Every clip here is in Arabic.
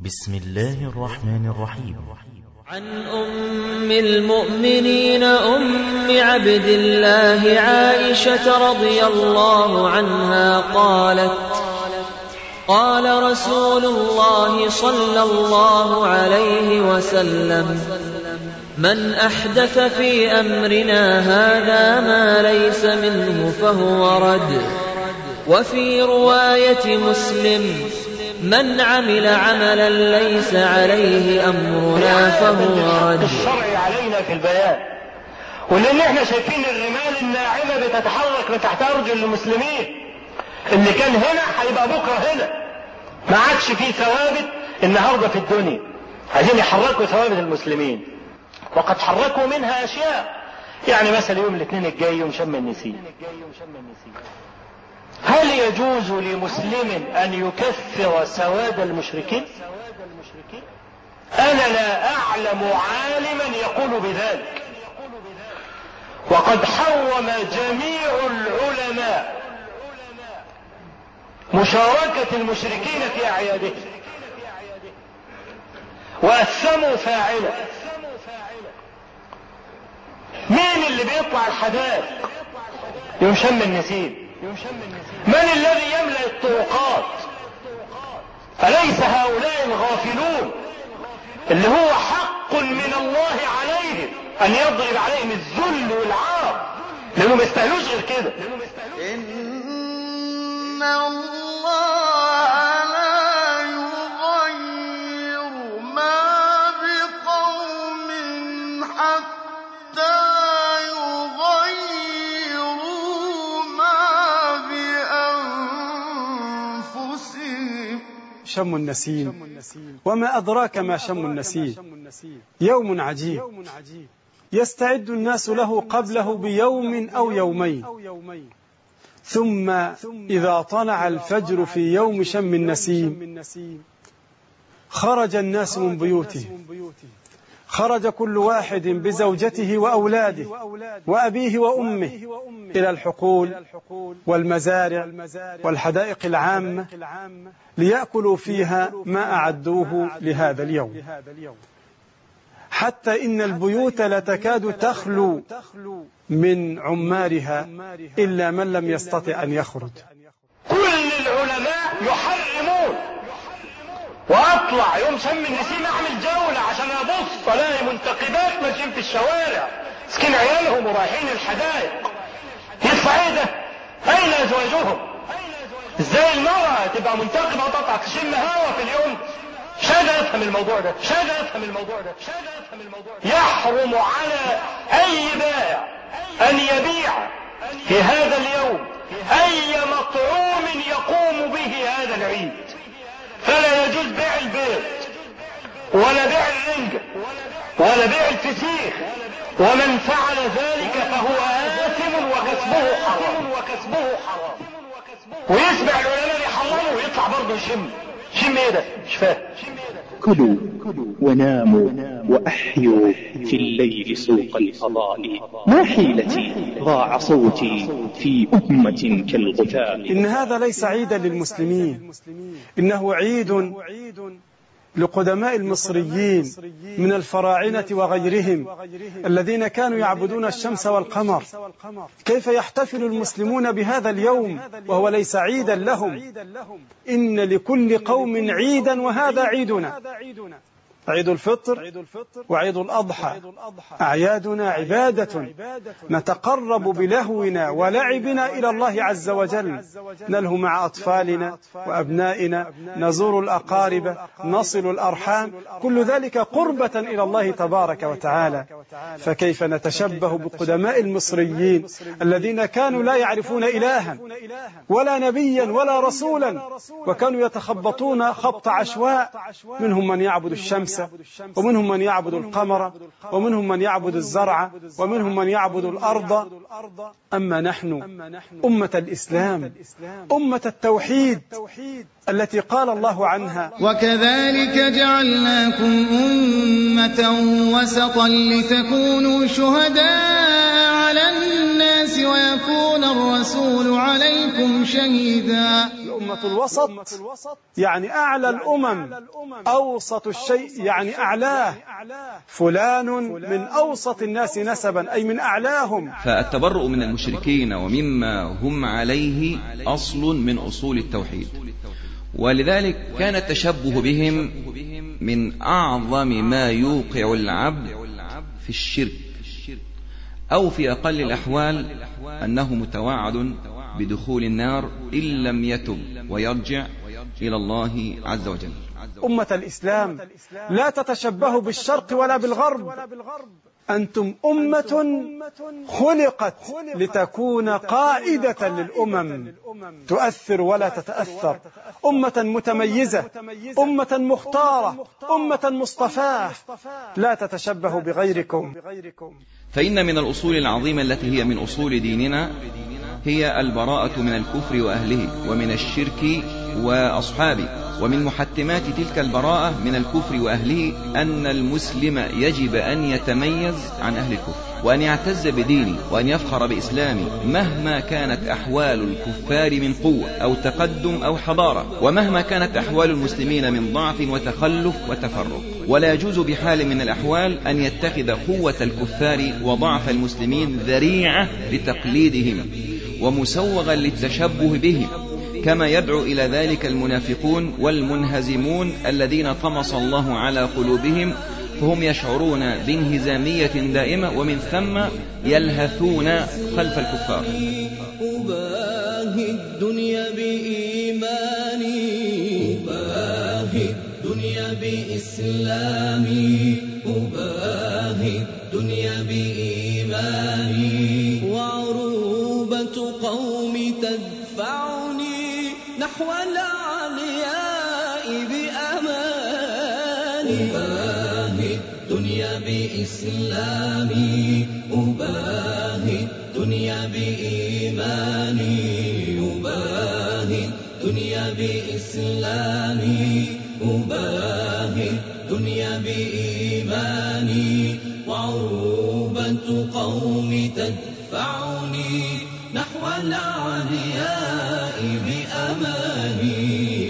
بسم الله الرحمن الرحيم. عن أم المؤمنين أم عبد الله عائشة رضي الله عنها قالت: قال رسول الله صلى الله عليه وسلم: من أحدث في أمرنا هذا ما ليس منه فهو رد. وفي رواية مسلم: من عمل عملا ليس عليه أمرنا فهو رد. الشرع علينا في البيان، ولأن احنا شايفين الرمال الناعمة بتتحرك من تحت أرجل المسلمين. اللي كان هنا هيبقى بكرة هنا، ما عادش فيه ثوابت النهاردة في الدنيا. عايزين يحركوا ثوابت المسلمين، وقد حركوا منها أشياء. يعني مثلا يوم الاثنين الجاي يوم شم النسيم، هل يجوز لمسلم أن يكفر سواد المشركين؟ أنا لا أعلم عالما يقول بذلك. وقد حرم جميع العلماء مشاركة المشركين في أعيادهم، وأثموا فاعله. مين اللي بيطلع الحدائق يوم شم النسيم؟ من الذي يملأ الطرقات؟ أليس هؤلاء الغافلون اللي هو حق من الله عليهم أن يضرب عليهم الذل والعار، لأنهم يستاهلوش غير كده. إن الله لا يغير ما بقوم حتى شم النسيم. وما أدراك ما شم النسيم؟ يوم عجيب يستعد الناس له قبله بيوم أو يومين، ثم إذا طلع الفجر في يوم شم النسيم خرج الناس من بيوتهم، خرج كل واحد بزوجته وأولاده وأبيه وأمه إلى الحقول والمزارع والحدائق العامة ليأكلوا فيها ما أعدوه لهذا اليوم، حتى إن البيوت لتكاد تخلو من عمارها إلا من لم يستطع أن يخرج. كل العلماء يحرمون. وأطلع يوم شم النسيم أعمل جولة عشان أبص ألاقي منتقبات ماشيين في الشوارع سكين عيالهم ورايحين الحدائق. يطلع إيه ده؟ أين أزواجهم؟ إزاي المرأة تبقى منتقبة وتطلع تشم هوا في اليوم؟ مش قادر أفهم الموضوع ده. يحرم على أي بائع أن يبيع في هذا اليوم أي مطعوم يقوم به هذا العيد. فلا يجوز بيع البيض ولا بيع الرنجة ولا بيع الفسيخ، ومن فعل ذلك فهو آثم وكسبه حرام. ويسمع العلماء يحرموا ويطلع برضه يشم ايه ده؟ مش فاهم. كلوا وناموا وأحيوا في الليل سوق الفضاء، ما حيلتي ضاع صوتي في أمة كالغثاء. إن هذا ليس عيدا للمسلمين، إنه عيد لقدماء المصريين من الفراعنة وغيرهم الذين كانوا يعبدون الشمس والقمر. كيف يحتفل المسلمون بهذا اليوم وهو ليس عيدا لهم؟ إن لكل قوم عيدا وهذا عيدنا. عيد الفطر وعيد الأضحى أعيادنا عبادة نتقرب بلهونا ولعبنا إلى الله عز وجل، نلهو مع أطفالنا وأبنائنا، نزور الأقارب، نصل الأرحام، كل ذلك قربة إلى الله تبارك وتعالى. فكيف نتشبه بقدماء المصريين الذين كانوا لا يعرفون إلها ولا نبيا ولا رسولا، وكانوا يتخبطون خبط عشواء، منهم من يعبد الشمس ومنهم من يعبد القمر ومنهم من يعبد الزرع ومنهم من يعبد الأرض. أما نحن أمة الإسلام، أمة التوحيد التي قال الله عنها: وكذلك جعلناكم أمة وسطا لتكونوا شهداء على الناس ويكون الرسول عليكم شهيدا. الأمة الوسط يعني أعلى الأمم، أوسط الشيء يعني أعلاه، فلان من أوسط الناس نسبا أي من أعلاهم. فالتبرؤ من المشركين ومما هم عليه أصل من أصول التوحيد، ولذلك كان التشبه بهم من أعظم ما يوقع العبد في الشرك، أو في أقل الأحوال أنه متوعد بدخول النار إن لم يتب ويرجع إلى الله عز وجل. أمة الإسلام لا تتشبه بالشرق ولا بالغرب، أنتم أمة خلقت لتكون قائدة للأمم، تؤثر ولا تتأثر، أمة متميزة، أمة مختارة، أمة مصطفاة، لا تتشبه بغيركم. فإن من الأصول العظيمة التي هي من أصول ديننا هي البراءة من الكفر وأهله ومن الشرك وأصحابه. ومن محتمات تلك البراءة من الكفر وأهله أن المسلم يجب أن يتميز عن أهل الكفر، وأن يعتز بدينه، وأن يفخر بإسلامه مهما كانت أحوال الكفار من قوة أو تقدم أو حضارة، ومهما كانت أحوال المسلمين من ضعف وتخلف وتفرق. ولا يجوز بحال من الأحوال أن يتخذ قوة الكفار وضعف المسلمين ذريعة لتقليدهم ومسوغا للتشبه بهم، كما يدعو إلى ذلك المنافقون والمنهزمون الذين طمس الله على قلوبهم، فهم يشعرون بانهزامية دائمة ومن ثم يلهثون خلف الكفار. أباهي الدنيا بإيماني، أباهي الدنيا بإسلامي، أباهي الدنيا بإيماني، وعروبة قومي تدفعني نحو العلياء بأماني. أباهي الدنيا بإسلامي، أباهي الدنيا بإيماني، أباهي الدنيا بإسلامي، أباهي الدنيا بإيماني، وعروبة قومي تدفعني نحو العلياء بأماني.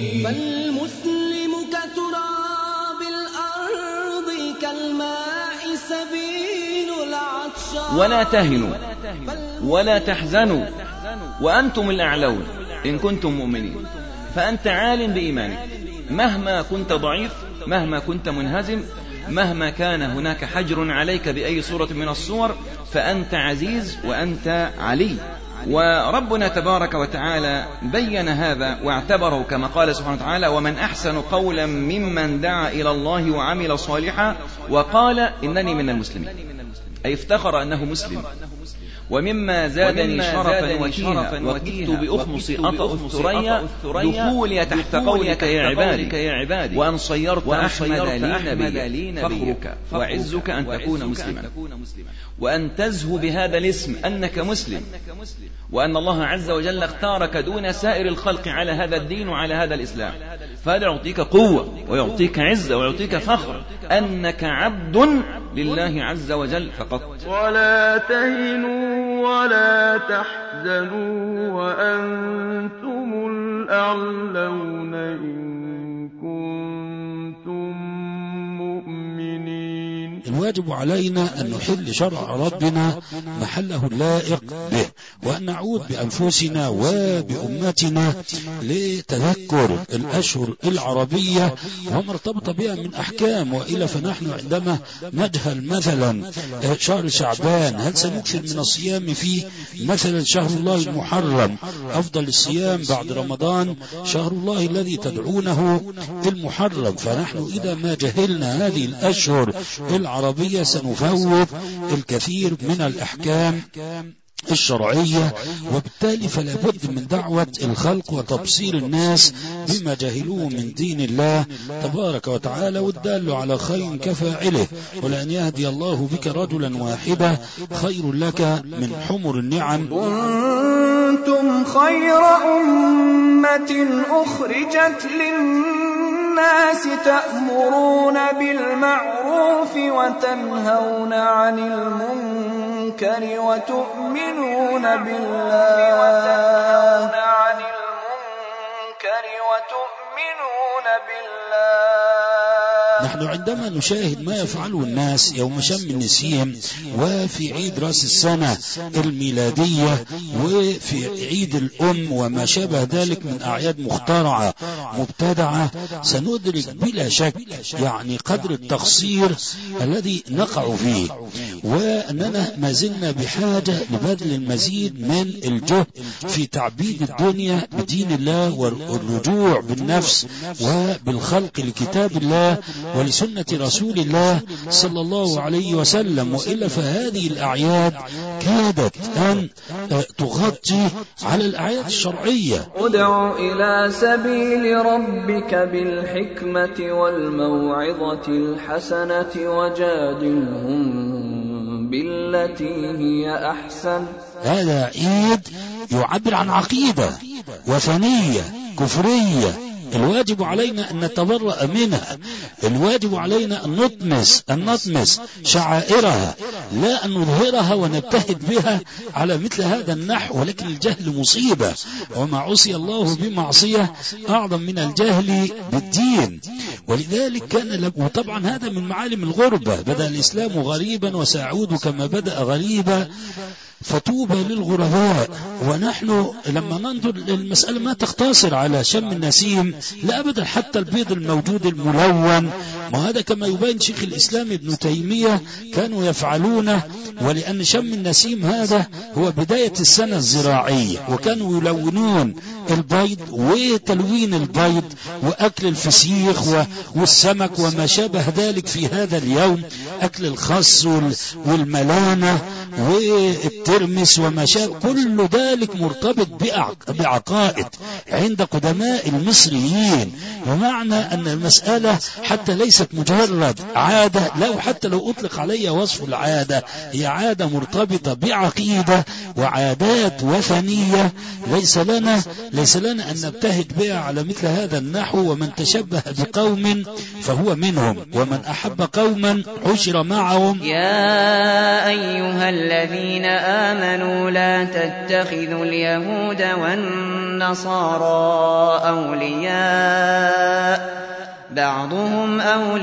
فالمسلم كتراب الأرض كالماء سبيل العطشان. ولا تهنوا ولا تحزنوا وأنتم الأعلون إن كنتم مؤمنين. فأنت عال بإيمانك مهما كنت ضعيف، مهما كنت منهزم، مهما كان هناك حجر عليك بأي صورة من الصور، فأنت عزيز وأنت علي. وربنا تبارك وتعالى بين هذا واعتبره كما قال سبحانه وتعالى: ومن أحسن قولا ممن دعا إلى الله وعمل صالحا وقال إنني من المسلمين، أي افتخر أنه مسلم. ومما زادني شرفا وكينا وكدت بأخمص أطأ الثريا دخولي تحت قولك يا عبادي، وأن صيرت أحمد لي نبيا فخرك وعزك أن تكون مسلما، وأن تزهو بهذا الاسم أنك مسلم، وأن الله عز وجل اختارك دون سائر الخلق على هذا الدين وعلى هذا الإسلام. فهذا يعطيك قوة ويعطيك عزة ويعطيك فخر أنك عبد لله عز وجل فقط. ولا تهنوا ولا تحزنوا وأنتم الأعلون إن كنتم مؤمنين. الواجب علينا أن نحل شرع ربنا محله اللائق به، وأن نعود بأنفسنا وبأمتنا لتذكر الأشهر العربية وما ارتبط بها من أحكام، وإلا فنحن عندما نجهل مثلا شهر شعبان هل سنكثر من الصيام فيه؟ مثلا شهر الله المحرم أفضل الصيام بعد رمضان شهر الله الذي تدعونه المحرم. فنحن إذا ما جهلنا هذه الأشهر العربية سنفوت الكثير من الأحكام الشرعية، وبالتالي فلا بد من دعوة الخلق وتبصير الناس بما جهلوه من دين الله تبارك وتعالى، والدال على خير كفاعله، ولأن يهدي الله بك رجلا واحدا خير لك من حمر النعم. كنتم خير أمة أخرجت للناس تأمرون بالمعروف وتنهون عن المنكر وتؤمنون بالله نحن عندما نشاهد ما يفعله الناس يوم شم النسيم وفي عيد رأس السنة الميلادية وفي عيد الأم وما شابه ذلك من أعياد مخترعة مبتدعة، سندرك بلا شك يعني قدر التقصير الذي نقع فيه، وأننا ما زلنا بحاجة لبذل المزيد من الجهد في تعبيد الدنيا بدين الله والرجوع بالنفس وبالخلق لكتاب الله ولسنة رسول الله صلى الله عليه وسلم، وإلا فهذه الأعياد كادت أن تغطي على الأعياد الشرعية. ادع إلى سبيل ربك بالحكمة والموعظة الحسنة وجادلهم بالتي هي أحسن. هذا عيد يعبر عن عقيدة وثنية كفرية، الواجب علينا أن نتبرأ منها، الواجب علينا أن نطمس شعائرها، لا أن نظهرها ونبتهد بها على مثل هذا النحو، ولكن الجهل مصيبة، وما عصي الله بمعصية أعظم من الجهل بالدين. ولذلك كان وطبعا هذا من معالم الغربة، بدأ الإسلام غريبا وسيعود كما بدأ غريبا، فطوبى للغرباء. ونحن لما ننظر المسألة ما تقتصر على شم النسيم، لا أبدا، حتى البيض الموجود الملون، وهذا كما يبين شيخ الإسلام ابن تيمية كانوا يفعلونه، ولأن شم النسيم هذا هو بداية السنة الزراعية، وكانوا يلونون البيض وتلوين البيض وأكل الفسيخ والسمك وما شابه ذلك في هذا اليوم، أكل الخس والملانة والترمس وما شابه، كل ذلك مرتبط بعقائد عند قدماء المصريين. ومعنى أن المسألة حتى ليست مجرد عادة، لو حتى لو أطلق عليها وصف العادة، هي عادة مرتبطة بعقيدة وعادات وثنية، ليس لنا أن نبتهج بها على مثل هذا النحو. ومن تشبه بقوم فهو منهم، ومن أحب قوما حشر معهم. يا أيها الذين آمنوا لا تتخذوا اليهود والنصارى أولياء، بعضهم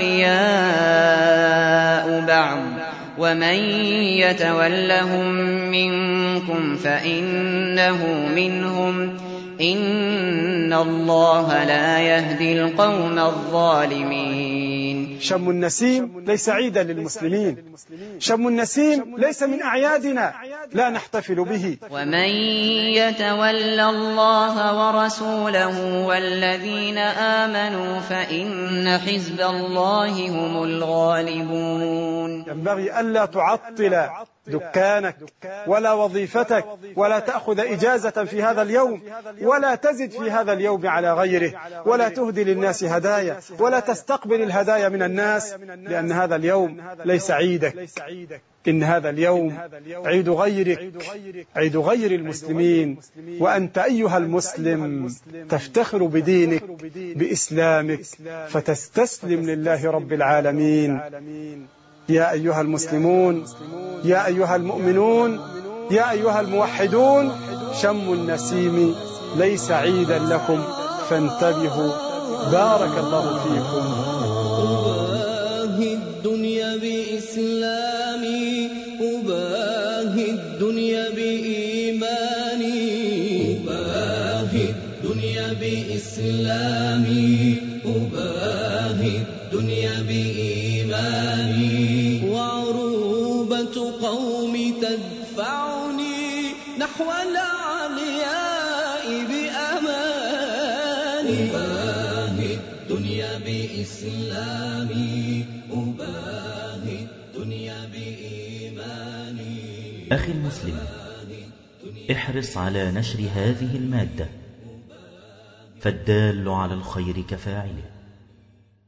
أولياء بعض، ومن يتولهم منكم فإنه منهم، إن الله لا يهدي القوم الظالمين. شم النسيم ليس عيدا للمسلمين، شم النسيم ليس من أعيادنا، لا نحتفل به. ومن يتولى الله ورسوله والذين آمنوا فإن حزب الله هم الغالبون. ينبغي ألا تعطل دكانك ولا وظيفتك، ولا تأخذ إجازة في هذا اليوم، ولا تزد في هذا اليوم على غيره، ولا تهدي للناس هدايا، ولا تستقبل الهدايا من الناس، لأن هذا اليوم ليس عيدك، إن هذا اليوم عيد غيرك، عيد غير المسلمين. وأنت أيها المسلم تفتخر بدينك بإسلامك، فتستسلم لله رب العالمين. يا أيها المسلمون، يا أيها المؤمنون، يا أيها الموحدون، شم النسيم ليس عيدا لكم، فانتبهوا. بارك الله فيكم. أباهي الدنيا بإسلامي، أباهي الدنيا بإيماني، أباهي الدنيا بإسلامي، أباهي الدنيا بإيماني، وعروبة قومي تدفعني نحو العلياء بأماني، أباهي الدنيا بإسلامي، أباهي الدنيا بإيماني. أخي المسلم، احرص على نشر هذه المادة، فالدال على الخير كفاعله.